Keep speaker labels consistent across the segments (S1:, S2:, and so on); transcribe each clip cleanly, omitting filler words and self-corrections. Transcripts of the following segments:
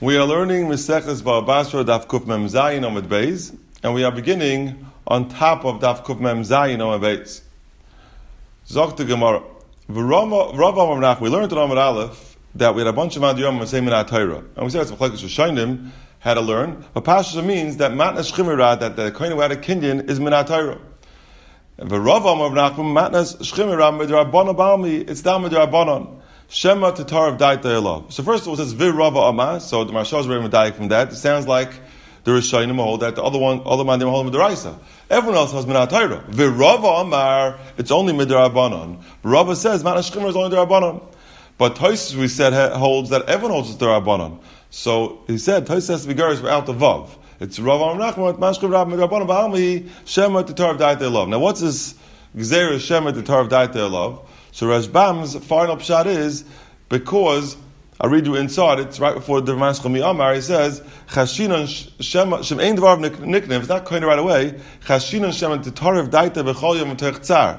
S1: We are learning Maseches Bava Basra Daf Kuf Mem Zayin Amud Beis, and we are beginning on top of Daf Kuf Mem Zayin Amud Beis. Zok the Gemara. We learned in Amud Aleph that we had a bunch of Adiyom saying Minat Torah, and we said it's Machlekes Rishonim had to learn. But Pasha means that Matnas Shchimira, that the kohen who had a kinyan is Minat Torah. V'Rava Amar Nachman Matnas Shchimira Midrabanan Balmi. It's down Midrabanan. Shema Tatar of Daita Elav. So first of all, it says Virava Amah. So the Maharsha is very medayik from that. It sounds like the Rishonim hold that the other man they hold Midaraisa. Everyone else has Minat Torah. Virava Amar, it's only Midrabanan. Rava says Matnas Shchimira is only Midrabanan. But Tosfos we said holds that everyone holds it's Midrabanan. So he said Tosfos has to be garish without the vav. It's Rav Amar Nachman Matnas Shchimira Midrabanan Ba'almi Shema Tatar of Daita Elav. Now what's this Gzeira Shema Tatar of Daita Elav? So Rashbam's final pshat is because I read you inside. It's right before the Maskal Mi'amar. He says Chashinon Shema Shem Ein Dvar Niknev. It's not kind of right away. Chashinon Shema Titarev Daita B'Chol Yom Techtzar.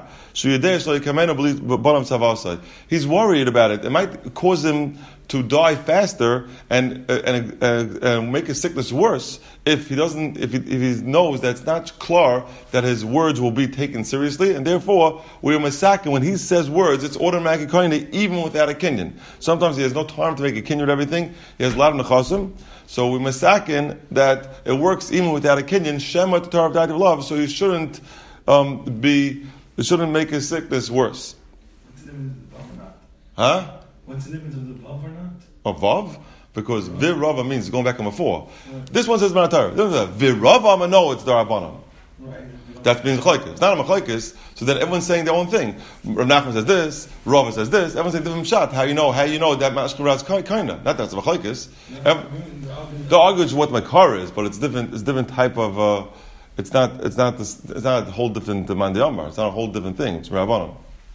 S1: He's worried about it. It might cause him to die faster and make his sickness worse if he knows that it's not clear that his words will be taken seriously, and therefore we are masakin when he says words, it's automatic kinyan even without a kinyan. Sometimes he has no time to make a kinyan of everything. He has a lot of nechasim, so we masakin that it works even without a kinyan. Shema Tatar of Daita Elav, so you shouldn't it shouldn't make his sickness worse.
S2: What's the limit of the vav or not?
S1: Huh?
S2: What's the limit of the vav or not?
S1: A vav? Because virava means going back on before. Right. This one says Minat Torah. Virava, no, it's the Rabbanon.
S2: Right.
S1: That's being Machlekes. It's not a Machlekes, so then everyone's saying their own thing. Rav Nachman says this, Rava says this, everyone's saying different shot. How you know that Mashkura is kinda. Not that's a Machlekes. The argument is what Makar is, but it's different type of it's not a whole different Mandi Amar. It's not a whole different thing. It's Rabbanon.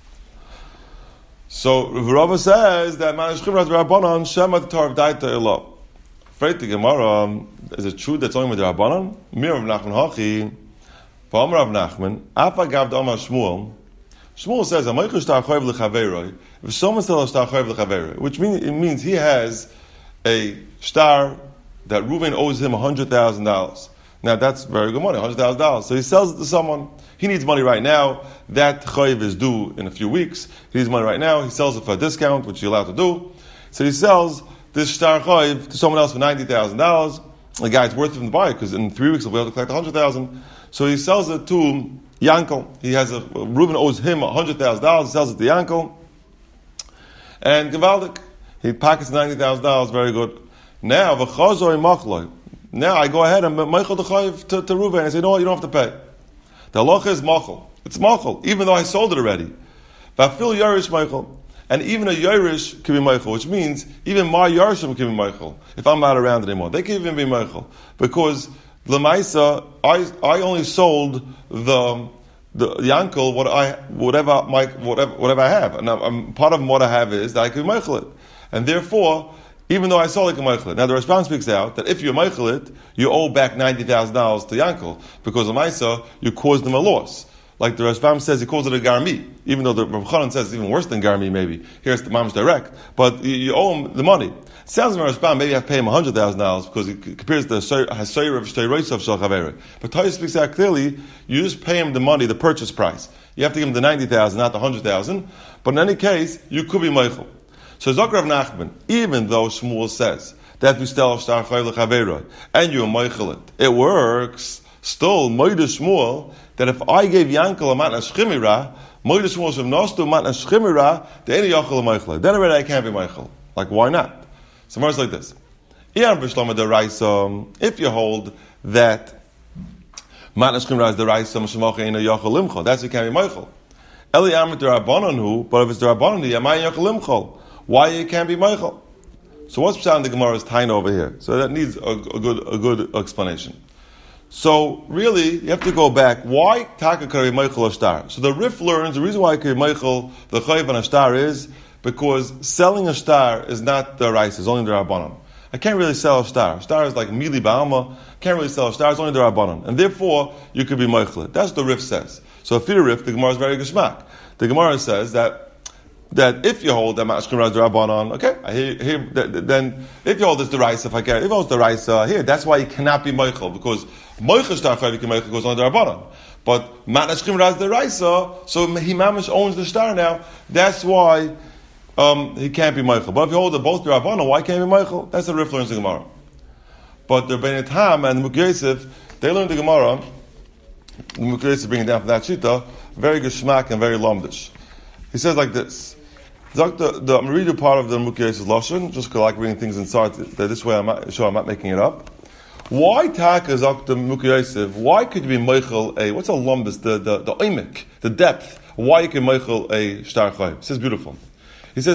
S1: So Rava says that Matnas Shchimira is Rabbanon Shema Tatar of Daita Elav. Afraid the Gemara, is it true that's only with Rabbanon? Mir Rav Nachman Hachi, V'Amar Rav Nachman, Afa Gav Amar Shmuel. Shmuel says Amaychu Shtar Choyev L'Chaveroi. If someone says Shtar Choyev L'Chaveroi, which means he has a star that Reuven owes him $100,000. Now that's very good money, $100,000. So he sells it to someone. He needs money right now. That chayiv is due in a few weeks. He needs money right now. He sells it for a discount, which he's allowed to do. So he sells this star chayiv to someone else for $90,000. The guy's worth it from the buyer because in 3 weeks he'll be able to collect $100,000. So he sells it to Yankel. Reuven owes him $100,000. He sells it to Yankel. And Gevaldik, he pockets $90,000. Very good. Now v'chazoi machloi. Now I go ahead and meichel the chayiv to Reuven and I say, no, you don't have to pay. The halacha is machal. It's machal, even though I sold it already. Vafil yarish meichel. And even a yarish can be meichel, which means even my yarishim can be meichel. If I'm not around anymore, they can even be meichel. Because l'maisa, I only sold the yankel whatever I have. And part of what I have is that I can meichel it. And therefore, even though I sold it, now the response speaks out that if you meichel it, you owe back $90,000 to Yankel because of Maisa, you caused him a loss. Like the Rashbam says, he calls it a garmi, even though the Rav Chanan says it's even worse than garmi. Maybe here it's the mamish direct, but you owe him the money. It sounds like Rashbam maybe I have to pay him $100,000 because he compares the hasoyer of shtei roisav shel chaveri. But Tosfos speaks out clearly. You just pay him the money, the purchase price. You have to give him the $90,000, not the $100,000. But in any case, you could be meichel. So Zok Rav Nachman, even though Shmuel says that you still have Shtar Choyev L'Chaveroi and you meichel it works. Still, Moide Shmuel, that if I gave Yankel a Matnas Shchimira, Moide Shmuel Shem Nostu Matnas Shchimira, the any Yachel meichel. Then already I can't be meichel. Like why not? So verse like this: if you hold that Matnas Shchimira is the Raisa, Mishmach Ein Yachel Limchol, that's you can't be meichel. Eli Amit Rabbanon who, but if it's the Rabbanon, Yamai Yachel Limchol. Why it can't be Meichel? So what's Pshat in the Gemara's Taina over here? So that needs a good explanation. So really, you have to go back. Why Taka Kari Meichel Ashtar? So the Rif learns the reason why Kari Meichel the Chayiv and Ashtar is because selling a star is not the rice, it's only the Rabbanon. I can't really sell a star. Star is like Mili Ba'alma. Can't really sell a star, it's only the Rabbanon. And therefore, you could be Meichel. That's what the Rif says. So if you Rif, the Gemara is very geschmack. The Gemara says that that if you hold that Ma'ash Chimra is Rabbanon, okay, I hear then if you hold this Deraisa, if you hold Deraisa here, that's why you cannot be Meichel, because Meichel Shtar Chayiv Meichel goes on the Rabbanon. But Ma'ash Chimra is Deraisa, so he mamish owns the star now. That's why he can't be Meichel. But if you hold both the Rabbanon, why can't he be Meichel? That's the Rif learns the Gemara. But the Bnei Tam and the Mukhi Yosef, they learned the Gemara. The Mukhi Yosef bringing it down from that shita, very geschmack and very lomdish. He says like this. I'm going to read you part of the Mukhi Yosef's Lashon, just because I like bringing things inside, that this way I'm not making it up. Why taka zok the Mukhi Yosef? Why could you be Meichel what's a lumbus, the oimik, the depth? Why you can Meichel a Shtar Chayiv? It says beautiful. He says,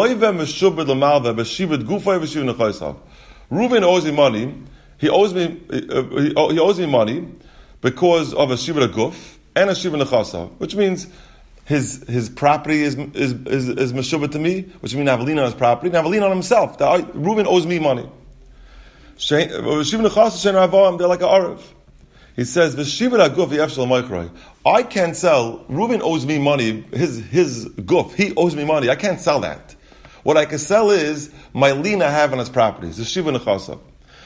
S1: Reuven owes me money. He owes me money because of a shiva guf and a shiva nechasa, which means his property is meshubah to me, which means I have a lien on his property, and I have a lien on himself. Reuven owes me money. Shiva nechasa, they're like an arav. He says, "V'shiva guf v'yefshel ma'ikray." I can't sell. Reuven owes me money. His guf, he owes me money. I can't sell that. What I can sell is my lien I have on his properties. The shiva nechasa.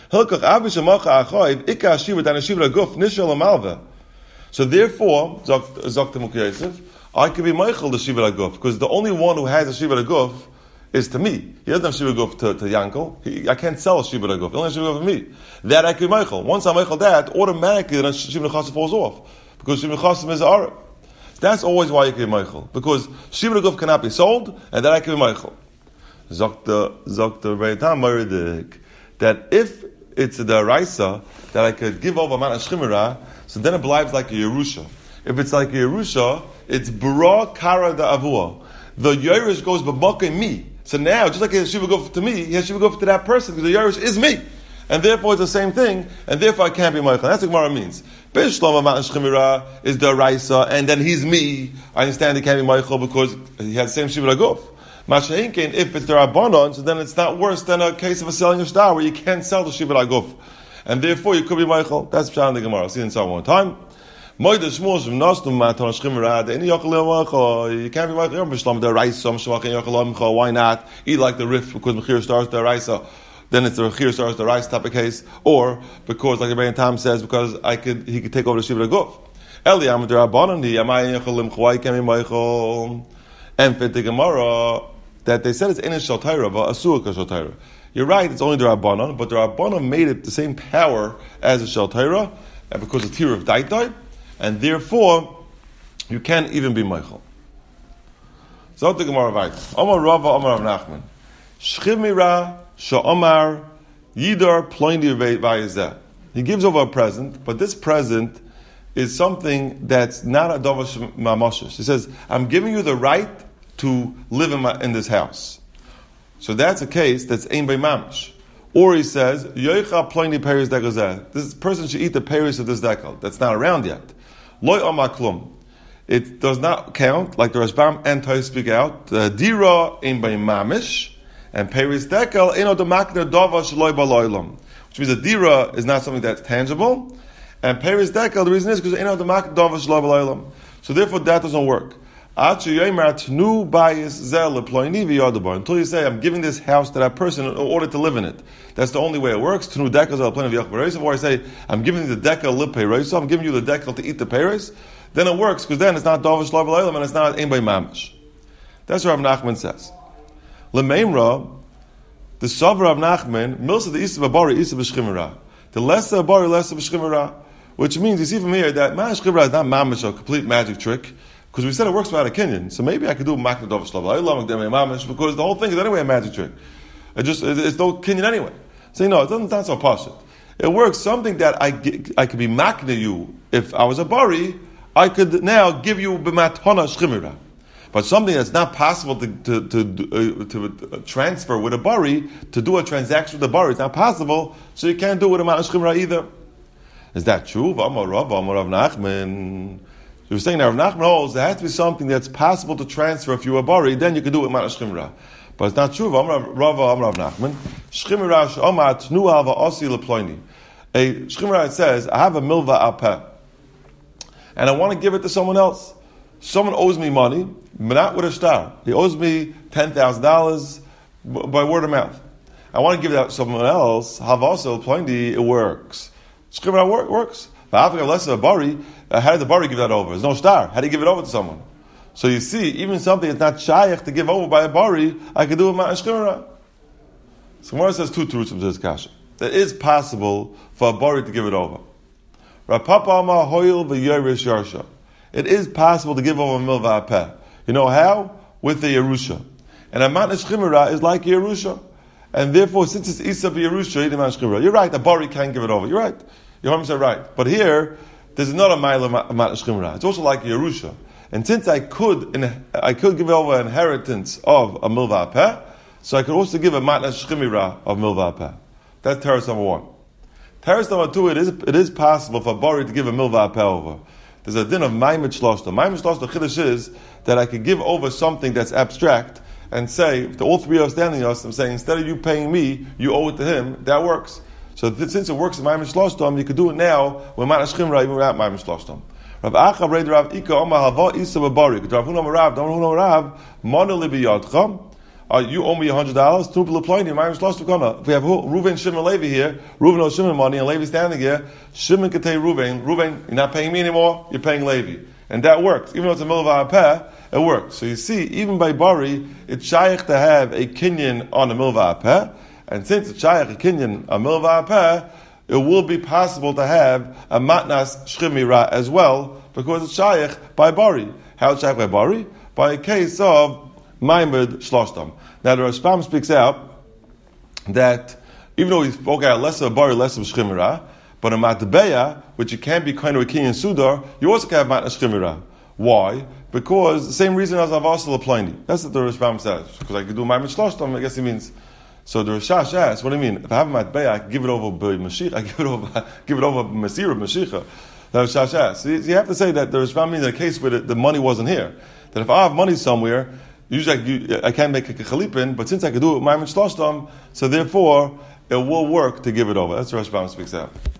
S1: So therefore, Zok Mukhi Yosef, I can be Meichel the shiva guf, because the only one who has a shiva guf is to me. He doesn't have shiva guf to Yankel. I can't sell a shiva guf. He only has shiva guf for me. That I can be Meichel. Once I Meichel that, automatically the shiva nechasa falls off, because shiva nechasa is Arab. That's always why you can be Meichel, because shiva guf cannot be sold, and that I can be Meichel. Zok the Bnei Tam Meridik, that if it's a deraisa that I could give over Ma'ash Chimra, so then it believes like a Yerusha. If it's like a Yerusha, it's Bara Kara da Avua. The Yerush goes b'makei me. So now, just like he has Shiva Guf to me, he has Shiva Guf to that person, because the Yerush is me. And therefore it's the same thing, and therefore I can't be Meichel. That's what Gemara means. Bishlam Ma'ash Chimra is deraisa, and then he's me. I understand he can't be Meichel because he has the same Shiva Guf. Masha'inkin, if it's the Rabbanon, so then it's not worse than a case of a selling a star where you can't sell the Shiva Guf. And therefore you could be Meichel. That's Pshat in the Gemara. I'll see it inside one time. You can't be Meichel. Why not? Eat like the Rif because Mechir stars the Raisa. Then it's the Mechir stars the Raisa type of case. Or because, like the Rebbein Tam says, because he could take over the Shiva Guf. Eli the Rabbanon, why can't be Meichel? And for the Gemara, that they said it's Einish Shal Torah, but Asur Shal Torah. You're right, it's only the Rabbanon, but the Rabbanon made it the same power as the Shal Torah, and because it's here of Daitai, and therefore, you can't even be Meichel. So the Gemara writes, Omar Rava, Omar Rav Nachman, Shchimira, Sha'omar, Yidar, Ploini Vayezeh. He gives over a present, but this present is something that's not a Davash Mamoshish. He says, I'm giving you the right to live in this house. So that's a case that's Ein Bei Mamish. Or he says, Yoicha Ploini Peris Degazeh. This person should eat the Peris of this decal. That's not around yet. Loi Amaklum. It does not count, like the Rashbam and Toy speak out. Dira Ein Bei Mamish, and Peris Decal, Eino Demakner Davash Loi Baloilam. Which means a Dira is not something that's tangible. And Peris Dekel, the reason is because so therefore that doesn't work. Until you say, I'm giving this house to that person in order to live in it. That's the only way it works. Or I say, I'm giving you the dekel, I'm giving you the dekel to eat the peris. Then it works, because then it's not Dovish Lav and it's not Ein Bei Mamish. That's what Rav Nachman says. Lemeimra, the Savra of Nachman, Milsa the Isa Babari, Isa B'Shchimera. The lesser Abari, lesser B'Shchimera. Which means, you see from here, that Ma'ash Chimra is not mamish, a complete magic trick, because we said it works without a kinyan. So maybe I could do Makna Dov Shlav mamish, because the whole thing is anyway a magic trick. It's no kinyan anyway. So it's not so pashut. It works something that I could be Makna you. If I was a bari, I could now give you b'matona shchimira. But something that's not possible to transfer with a bari, to do a transaction with a bari, it's not possible, so you can't do it with a ma'ash chimra either. Is that true? Amar Rav Nachman. You're saying that Rav Nachman holds there has to be something that's possible to transfer if you're a bari, then you can do it with ma'ash chimra. But it's not true. Amar Rav Nachman. Shchimra she'omat nu hava osi leploini. A shchimra, it says, I have a milva apeh, and I want to give it to someone else. someone owes me money, but not with a star. He owes me $10,000 by word of mouth. I want to give that to someone else. Have also plenty. It works. Shchimra works. But after less of a bari, how did the bari give that over? There's no star. How do you give it over to someone? So you see, even something that's not shayach to give over by a bari, I could do it with my shchimra. So Gemara says two truths of this kasha. It is possible for a bari to give it over. It is possible to give over a milva peh. You know how? With the Yerusha. And a matnas chimera is like Yerusha. And therefore, since it's Isa b'Yerusha, you're right, a bari can't give it over. You're right. Your home said right. But here, there's not a mile matnas chimera. It's also like Yerusha. And since I could give over inheritance of a milva peh, so I could also give a matnas chimera of milva peh. That's teres number one. Teres number two, it is possible for a bari to give a milva peh over. There's a din of maimed shloshta. Maimed shloshta chiddush is that I could give over something that's abstract and say, if all three are standing us, I'm saying, instead of you paying me, you owe it to him. That works. So since it works in maimed shloshta, you could do it now with matnas chimera even without maimed shloshta. Rav Acha read Rav Ika Omar Hava Isa B'Bari. Rav Huna Rav, Rav Huna Rav, Mona Libi Yadcha. You owe me $100. Two people applying to you. If we have Reuven, Shimon, Levi here, Reuven owes Shimon money, and Levi standing here. Shimon can tell Reuven, you're not paying me anymore. You're paying Levi, and that works. Even though it's a milva peh, it works. So you see, even by bari, it's shaykh to have a kinyan on a milva peh, and since it's shaykh a kinyan a milva peh, it will be possible to have a matnas shchimira as well because it's shaykh by bari. How it's shaykh by bari? By a case of Maimed Shloshtam. Now the Rashbam speaks out that even though he spoke out less of a bari, less of shchimira, but a matbeya, which you can't be kind of a king in Sudar, you also can have matna shchimira. Why? Because the same reason as Avasal Pliny. That's what the Rashbam says. Because I could do Maimed Shloshtam, I guess he means. So the Rashash asks, what do you mean? If I have a matbeya, I can give it over by Mashiach, I give it over Masira Mashiach. The Rashash asks. So you have to say that the Rashbam means a case where the money wasn't here. That if I have money somewhere, usually I can't make a chalipin, but since I could do it with Maimed Shloshtam, so therefore it will work to give it over. That's what Rashbam speaks out.